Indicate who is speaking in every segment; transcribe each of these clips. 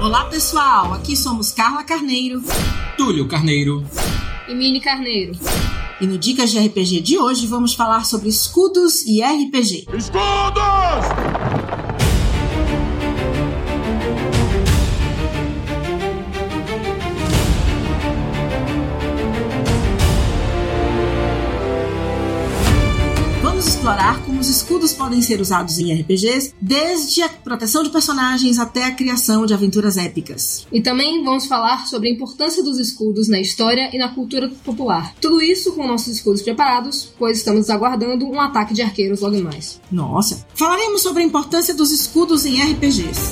Speaker 1: Olá pessoal, aqui somos Carla Carneiro,
Speaker 2: Túlio Carneiro
Speaker 3: e Mini Carneiro.
Speaker 1: E no Dicas de RPG de hoje vamos falar sobre escudos e RPG.
Speaker 4: Escudos!
Speaker 1: Vamos explorar como os escudos podem ser usados em RPGs, desde a proteção de personagens até a criação de aventuras épicas.
Speaker 3: E também vamos falar sobre a importância dos escudos na história e na cultura popular. Tudo isso com nossos escudos preparados, pois estamos aguardando um ataque de arqueiros logo mais.
Speaker 1: Nossa! Falaremos sobre a importância dos escudos em RPGs.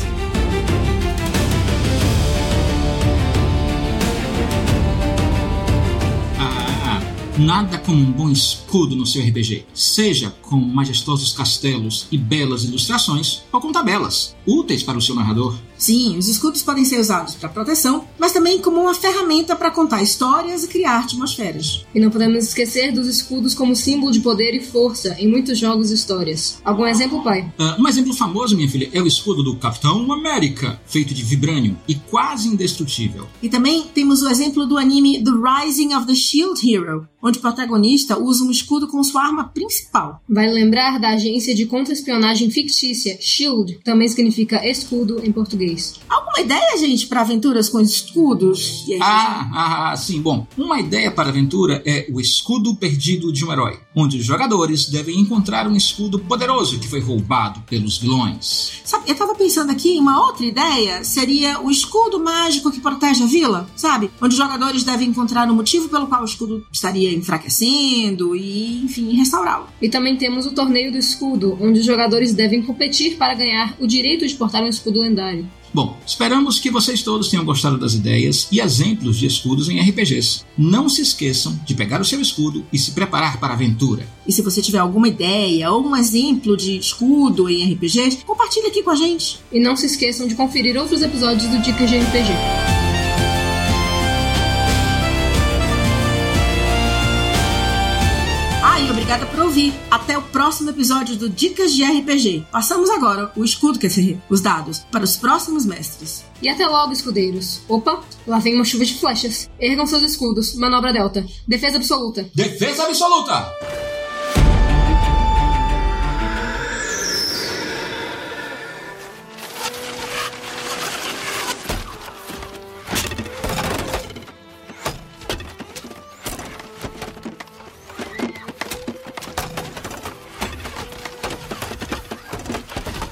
Speaker 2: Nada como um bom escudo no seu RPG, seja com majestosos castelos e belas ilustrações ou com tabelas, úteis para o seu narrador.
Speaker 1: Sim, os escudos podem ser usados para proteção, mas também como uma ferramenta para contar histórias e criar atmosferas.
Speaker 3: E não podemos esquecer dos escudos como símbolo de poder e força em muitos jogos e histórias. Algum exemplo, pai?
Speaker 2: Um exemplo famoso, minha filha, é o escudo do Capitão América, feito de vibrânio e quase indestrutível.
Speaker 1: E também temos o exemplo do anime The Rising of the Shield Hero, onde o protagonista usa um escudo como sua arma principal.
Speaker 3: Vale lembrar da agência de contra-espionagem fictícia SHIELD, também significa escudo em português.
Speaker 1: Alguma ideia, gente, para aventuras com escudos?
Speaker 2: Sim. Bom, uma ideia para a aventura é o escudo perdido de um herói, onde os jogadores devem encontrar um escudo poderoso que foi roubado pelos vilões.
Speaker 1: Sabe, eu tava pensando aqui, uma outra ideia seria o escudo mágico que protege a vila, sabe? Onde os jogadores devem encontrar o motivo pelo qual o escudo estaria enfraquecendo e, enfim, restaurá-lo.
Speaker 3: E também temos o torneio do escudo, onde os jogadores devem competir para ganhar o direito de portar um escudo lendário.
Speaker 2: Bom, esperamos que vocês todos tenham gostado das ideias e exemplos de escudos em RPGs. Não se esqueçam de pegar o seu escudo e se preparar para a aventura.
Speaker 1: E se você tiver alguma ideia ou um exemplo de escudo em RPGs, compartilhe aqui com a gente.
Speaker 3: E não se esqueçam de conferir outros episódios do Dicas de RPG.
Speaker 1: E obrigada por ouvir. Até o próximo episódio do Dicas de RPG. Passamos agora o escudo, quer dizer, os dados, para os próximos mestres.
Speaker 3: E até logo, escudeiros. Opa, lá vem uma chuva de flechas. Ergam seus escudos. Manobra Delta. Defesa absoluta.
Speaker 2: Defesa absoluta!